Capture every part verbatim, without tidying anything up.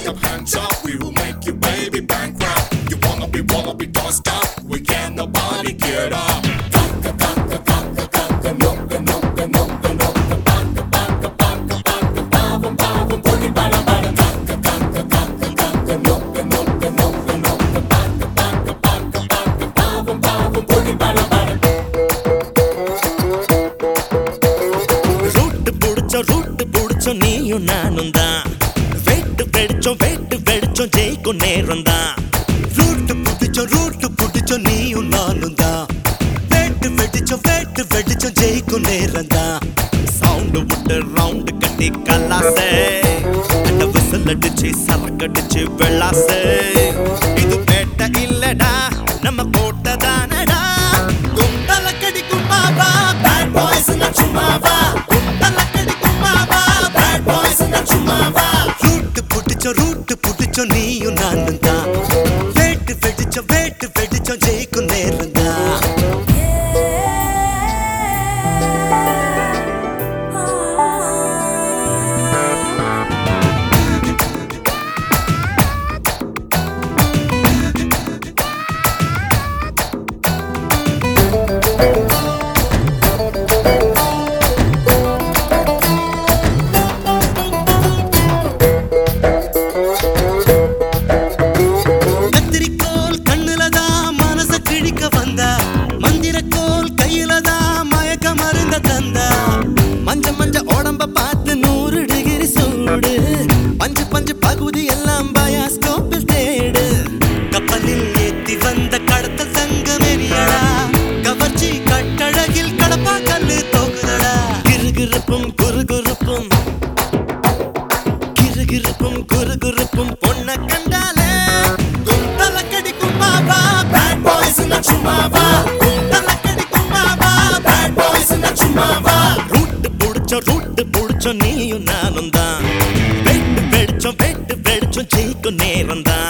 up, hands up, we will make you baby bankrupt. You wanna be, wanna be, don't stop. We can't nobody get up. Conga, conga, conga, conga, nunga, nunga, nunga, nunga, banga, banga, banga, banga, bavum, bavum, booty, bada, bada, conga, conga, conga, conga, nunga, nunga, nunga, nunga, banga, banga, banga, banga, bavum, bavum, booty, bada, bada. Route புடிச்சோம் route புடிச்சோம் நீயும் நானும் தான் வெட்டு வெடிச்சோம் வெட்டு வெடிச்சோம் ஜெயிக்கும் நேரம் தான் ரூட்டு புடிச்சோம் ரூட்டு புடிச்சோம் நீயும் நானும் தான் வெட்டு வெடிச்சோம் வெட்டு வெடிச்சோம் ஜெயிக்கும் நேரம் தான் சவுண்டு விட்டு ரவுண்டு கட்டி கல்லாசே அந்த விசில் அடிச்சு சரக்கடிச்சு வெள்ளாசே இது பேட்ட இல்லடா நம்ம கோட்டை தானடா குண்டல கடிக்கும் மாவா பேட் பாய்ஸ் சும்மாவா குண்டல கடிக்கும் மாவா பேட் பாய்ஸ் சும்மாவா ரூட்டு புடிச்சோம் ரூட்டு புடிச்சோம் நீயும் நானும் தான் வெட்டு வெடிச்சோம் வெட்டு வெடிச்சோம் ஜெயிக்கும் நேரம் தான் கத்திரிக்கோல் கண்ணுலதான் மனச கிழிக்க வந்தா மந்திரக்கோல் கையிலதான் மயக்க மருந்த தந்தா மஞ்ச மஞ்ச உடம்ப பார்த்து நூறு டிகிரி சூடு பஞ்சு பஞ்சு பகுதி எல்லாம் பயாஸ்கோப்பில் தேடு கப்பலில் ஏத்தி வந்த கடத்தல் தங்கம் எரியடா கவர்ச்சி கட்டழகில் கடப்பா கல்லு தோக்குதடா கிருகிருப்பும் குறுகுறுப்பும் கிருகிருப்பும் குறுகுறுப்பும் பொண்ண கண்டாலே குண்டல கடிக்கும் மாவா பேட் பாய்ஸ் சும்மாவா குண்டல கடிக்கும் மாவா பேட் பாய்ஸ் சும்மாவா ரூட்டு புடிச்சோம் ரூட்டு புடிச்சோம் நீயும் நானும் தான் வெட்டு வெடிச்சோம் வெட்டு வெடிச்சோம் ஜெயிக்கும் நேரம் தான்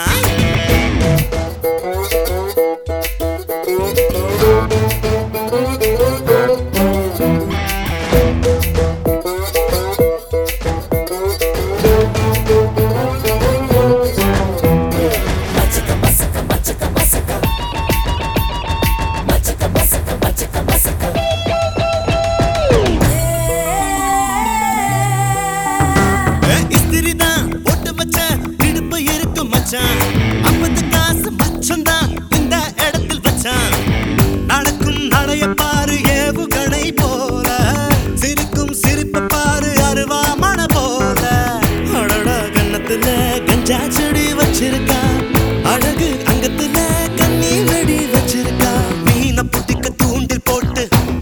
இஸ்திரிதான் போட்டு வச்ச இடுப்பு இருக்கு மச்சான் ஐம்பது காசு மச்சம் தான் இந்த இடத்தில் வச்சான் நடக்கும் நடைய பாரு ஏவுகணை போல சிரிக்கும் சிரிப்ப பாரு அருவாமண போல அடடா கன்னத்துல கஞ்சா செடி வச்சிருக்கா அழகு அங்கத்துல கண்ணி வெடி வச்சிருக்கா மீன புடிக்க தூண்டில் போட்டு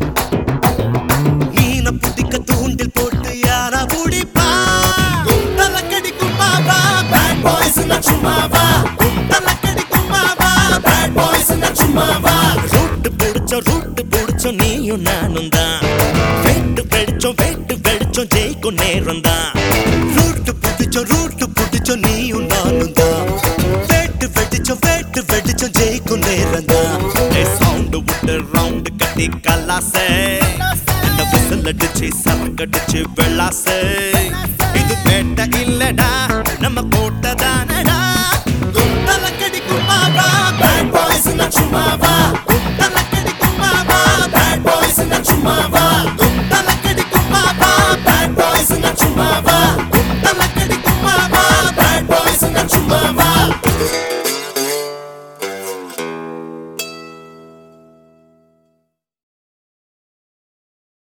மீன புடிக்க தூண்டில் போட்டு யாரா புடிப்பா குண்டல கடிக்கும் மாவா பேட் பாய்ஸ் சும்மாவா குண்டல கடிக்கும் மாவா பேட் பாய்ஸ் சும்மாவா ரூட்டு புடிச்சோம் ரூட்டு புடிச்சோம் நீயும் நானும் தான் வெட்டு வெடிச்சோம் வெட்டு வெடிச்சோம் ஜெயிக்கும் நேரம் தான் ரூட்டு புடிச்சோம் ரூட்டு புடிச்சோம் நீயும் நானும் தான் வெட்டு வெடிச்சோம் வெட்டு வெடிச்சோம் ஜெயிக்கும் நேரம் தான் சவுண்டு விட்டு ரவுண்டு கட்டி கல்லாசே அந்த விசில் அடிச்சு சரக்கடிச்சு வெள்ளாசே இது பேட்ட இல்லடா நம்ம கோட்டை தானடா குண்டல கடிக்கும் மாவா பேட் பாய்ஸ் சும்மாவா குண்டல கடிக்கும் மாவா பேட் பாய்ஸ் சும்மாவா